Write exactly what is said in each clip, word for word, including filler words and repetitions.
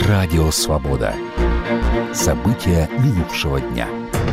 Радио «Свобода». События минувшего дня.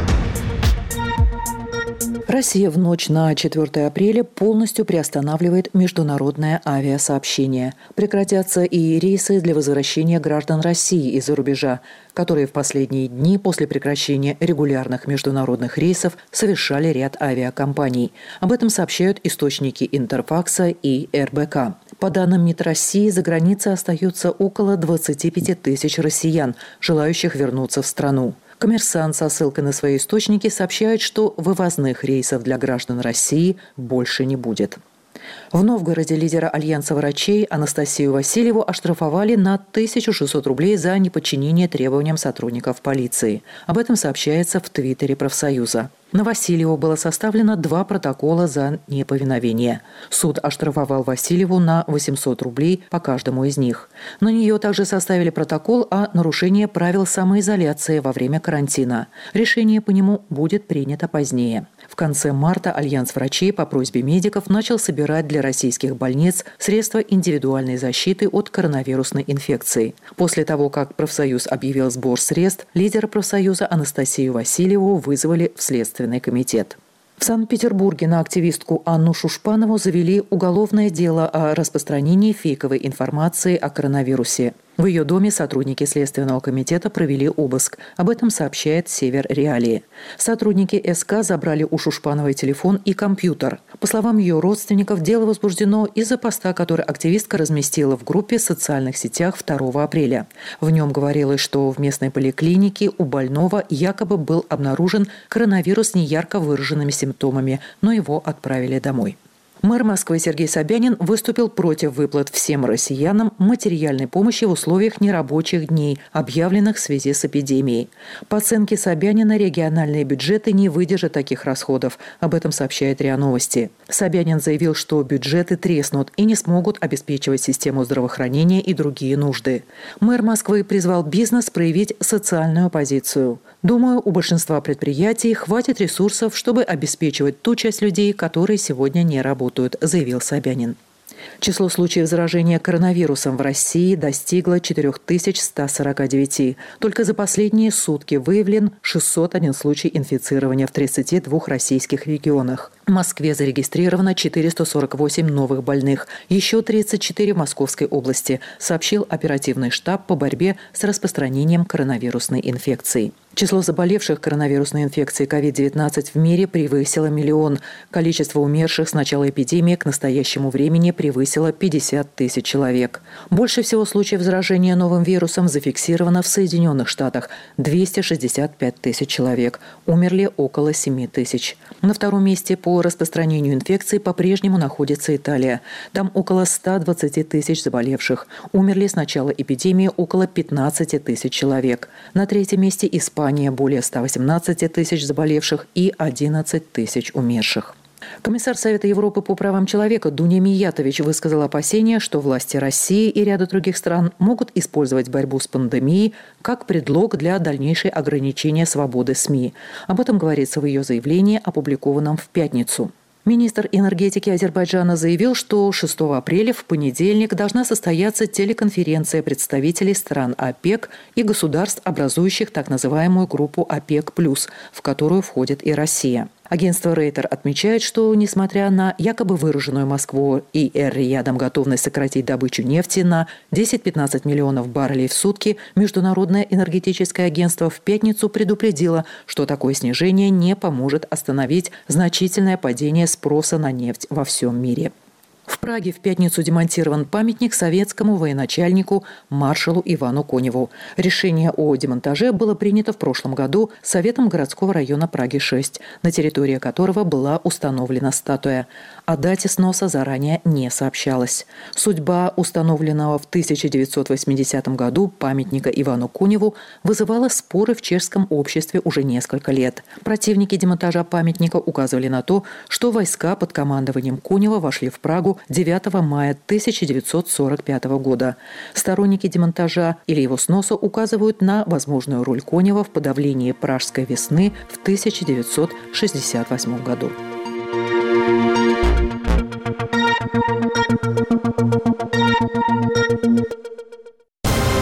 Россия в ночь на четвёртое апреля полностью приостанавливает международное авиасообщение. Прекратятся и рейсы для возвращения граждан России из-за рубежа, которые в последние дни после прекращения регулярных международных рейсов совершали ряд авиакомпаний. Об этом сообщают источники Интерфакса и эр бэ ка. По данным МИД России, за границей остаются около двадцати пяти тысяч россиян, желающих вернуться в страну. «Коммерсант» со ссылкой на свои источники сообщает, что вывозных рейсов для граждан России больше не будет. В Новгороде лидера Альянса врачей Анастасию Васильеву оштрафовали на тысячу шестьсот рублей за неподчинение требованиям сотрудников полиции. Об этом сообщается в Твиттере профсоюза. На Васильеву было составлено два протокола за неповиновение. Суд оштрафовал Васильеву на восемьсот рублей по каждому из них. На нее также составили протокол о нарушении правил самоизоляции во время карантина. Решение по нему будет принято позднее. В конце марта Альянс врачей по просьбе медиков начал собирать для российских больниц средства индивидуальной защиты от коронавирусной инфекции. После того, как профсоюз объявил сбор средств, лидера профсоюза Анастасию Васильеву вызвали в Следственный комитет. В Санкт-Петербурге на активистку Анну Шушпанову завели уголовное дело о распространении фейковой информации о коронавирусе. В ее доме сотрудники Следственного комитета провели обыск. Об этом сообщает «Север Реалии». Сотрудники эс ка забрали у Шушпановой телефон и компьютер. По словам ее родственников, дело возбуждено из-за поста, который активистка разместила в группе в социальных сетях второго апреля. В нем говорилось, что в местной поликлинике у больного якобы был обнаружен коронавирус с неярко выраженными симптомами, но его отправили домой. Мэр Москвы Сергей Собянин выступил против выплат всем россиянам материальной помощи в условиях нерабочих дней, объявленных в связи с эпидемией. По оценке Собянина, региональные бюджеты не выдержат таких расходов. Об этом сообщает РИА Новости. Собянин заявил, что бюджеты треснут и не смогут обеспечивать систему здравоохранения и другие нужды. Мэр Москвы призвал бизнес проявить социальную позицию. «Думаю, у большинства предприятий хватит ресурсов, чтобы обеспечивать ту часть людей, которые сегодня не работают», заявил Собянин. Число случаев заражения коронавирусом в России достигло четыре тысячи сто сорок девять. Только за последние сутки выявлен шестьсот один случай инфицирования в тридцати двух российских регионах. В Москве зарегистрировано четыреста сорок восемь новых больных, еще тридцать четыре в Московской области, сообщил оперативный штаб по борьбе с распространением коронавирусной инфекции. Число заболевших коронавирусной инфекцией ковид девятнадцать в мире превысило миллион. Количество умерших с начала эпидемии к настоящему времени превысило пятьдесят тысяч человек. Больше всего случаев заражения новым вирусом зафиксировано в Соединенных Штатах – двести шестьдесят пять тысяч человек. Умерли около семи тысяч. На втором месте по распространению инфекции по-прежнему находится Италия. Там около ста двадцати тысяч заболевших. Умерли с начала эпидемии около пятнадцати тысяч человек. На третьем месте Испания. Более ста восемнадцати тысяч заболевших и одиннадцати тысяч умерших. Комиссар Совета Европы по правам человека Дуня Миятович высказал опасения, что власти России и ряда других стран могут использовать борьбу с пандемией как предлог для дальнейшей ограничения свободы СМИ. Об этом говорится в ее заявлении, опубликованном в пятницу. Министр энергетики Азербайджана заявил, что шестого апреля в понедельник должна состояться телеконференция представителей стран ОПЕК и государств, образующих так называемую группу ОПЕК+, в которую входит и Россия. Агентство Рейтер отмечает, что, несмотря на якобы выраженную Москву и Эр-Риядом готовность сократить добычу нефти на десять-пятнадцать миллионов баррелей в сутки, Международное энергетическое агентство в пятницу предупредило, что такое снижение не поможет остановить значительное падение спроса на нефть во всем мире. В Праге в пятницу демонтирован памятник советскому военачальнику маршалу Ивану Коневу. Решение о демонтаже было принято в прошлом году Советом городского района Праги-шесть, на территории которого была установлена статуя. О дате сноса заранее не сообщалось. Судьба установленного в тысяча девятьсот восьмидесятом году памятника Ивану Коневу вызывала споры в чешском обществе уже несколько лет. Противники демонтажа памятника указывали на то, что войска под командованием Конева вошли в Прагу девятого мая тысяча девятьсот сорок пятого года. Сторонники демонтажа или его сноса указывают на возможную роль Конева в подавлении Пражской весны в тысяча девятьсот шестьдесят восьмом году.